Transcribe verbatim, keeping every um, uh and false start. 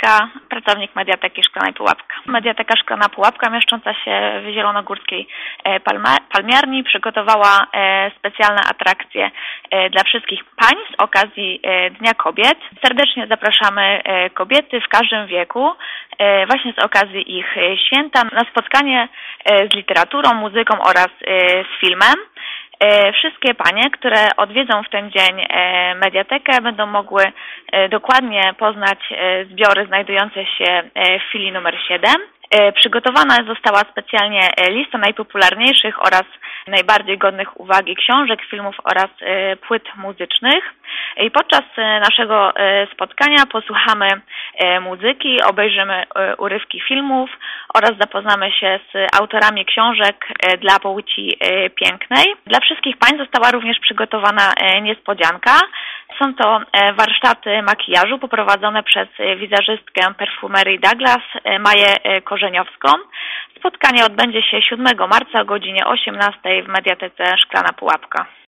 Kwiatkowska, pracownik Mediateki Szklanej Pułapka. Mediateka Szklana Pułapka, mieszcząca się w zielonogórskiej Palmiarni, przygotowała specjalne atrakcje dla wszystkich pań z okazji Dnia Kobiet. Serdecznie zapraszamy kobiety w każdym wieku, właśnie z okazji ich święta, na spotkanie z literaturą, muzyką oraz z filmem. Wszystkie panie, które odwiedzą w ten dzień Mediatekę, będą mogły dokładnie poznać zbiory znajdujące się w filii numer siedem. Przygotowana została specjalnie lista najpopularniejszych oraz najbardziej godnych uwagi książek, filmów oraz płyt muzycznych. I podczas naszego spotkania posłuchamy muzyki, obejrzymy urywki filmów oraz zapoznamy się z autorami książek dla płci pięknej. Dla wszystkich pań została również przygotowana niespodzianka. Są to warsztaty makijażu poprowadzone przez wizerzystkę perfumerii Douglas, Maję Korzeniowską. Spotkanie odbędzie się siódmego marca o godzinie osiemnastej w Mediatece Szklana Pułapka.